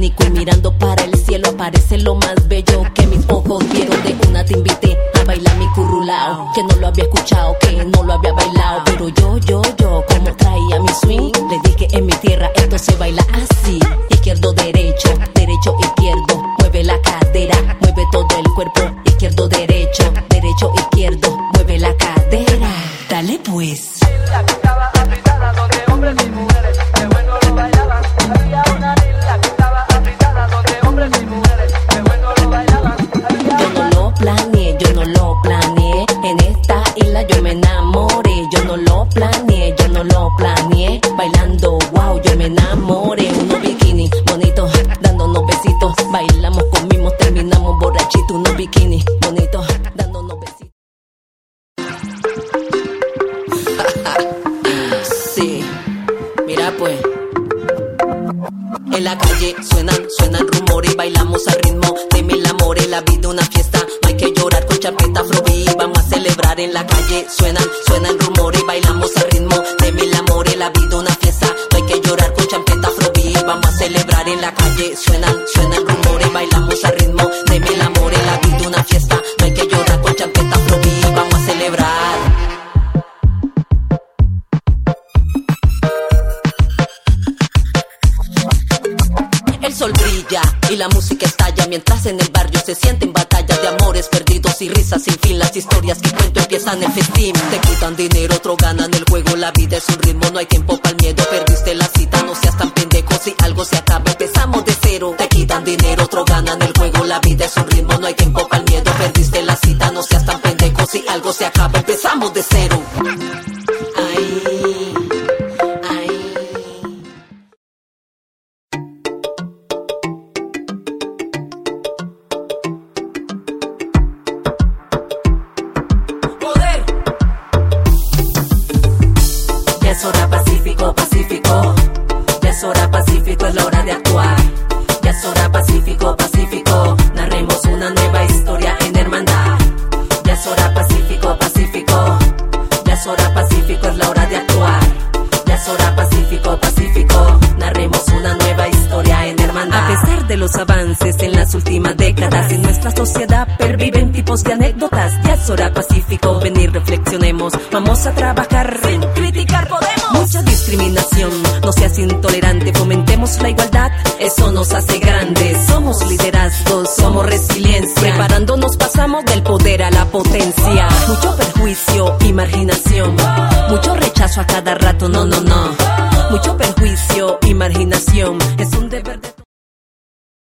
abanico y mirando para el cielo aparece lo más bello que mis ojos vieron. De una te invité a bailar mi currulao, que no lo había escuchado, que no lo había bailado, pero yo, como traía mi swing, le dije en mi tierra esto se baila así. Izquierdo, derecho, derecho, izquierdo, mueve la cadera, mueve todo el cuerpo. Izquierdo, derecho, derecho, izquierdo, mueve la cadera. Dale pues. La que estaba apretada donde hombres y mujeres qué bueno lo bailaban. Había una isla que estaba apretada donde hombres y mujeres qué bueno lo bailaban. Yo no lo planeé, yo no lo planeé. En esta isla yo me enamoré. Yo no lo planeé, yo no lo planeé. Bailando, wow, yo me enamoré. Unos bikini bonitos, dándonos besitos. Bailamos, comimos, terminamos borrachitos. Unos bikini bonitos, dándonos besitos. Sí, mira pues. En la calle suenan rumores, bailamos al ritmo de mil amores. La vida una fiesta, no hay que llorar con champeta Afrobeat. Vamos a celebrar en la calle, suenan rumores, bailamos al ritmo de mil amores. La vida una fiesta, no hay que llorar con champeta Afrobeat. Vamos a celebrar en la calle, suenan rumores, bailamos al ritmo de mil amores. La vida una fiesta, no hay que llorar con champeta Afrobeat. Vamos a celebrar. El sol brilla y la música estalla, mientras en el barrio se sienten batallas de amores perdidos y risas sin fin. Las historias que cuento empiezan el festín. Te quitan dinero, otro ganan el juego. La vida es un ritmo, no hay tiempo para el miedo. Perdiste la cita, no seas tan pendejo. Si algo se acaba, empezamos de cero. Te quitan dinero, otro ganan el juego. La vida es un ritmo, no hay tiempo para el miedo. Perdiste la cita, no seas tan pendejo. Si algo se acaba, empezamos de cero. Ay. Ya es hora Pacífico, Pacífico. Ya es hora Pacífico, es la hora de actuar. Ya es hora Pacífico, Pacífico. Narremos una nueva historia en hermandad. Ya es hora Pacífico, Pacífico. Ya es hora Pacífico, es la hora de actuar. Ya es hora Pacífico, Pacífico. Narremos una nueva historia en hermandad. A pesar de los avances en las últimas décadas, en nuestra sociedad perviven tipos de anécdotas. Ya es hora Pacífico, ven y reflexionemos. Vamos a trabajar sin criticar, podemos. Mucha discriminación, no seas intolerante. Fomentemos la igualdad, eso nos hace grandes. Somos liderazgos, somos resiliencia. Preparándonos pasamos del poder a la potencia. Mucho perjuicio y marginación, mucho rechazo a cada rato, no. Mucho perjuicio y marginación, es un deber de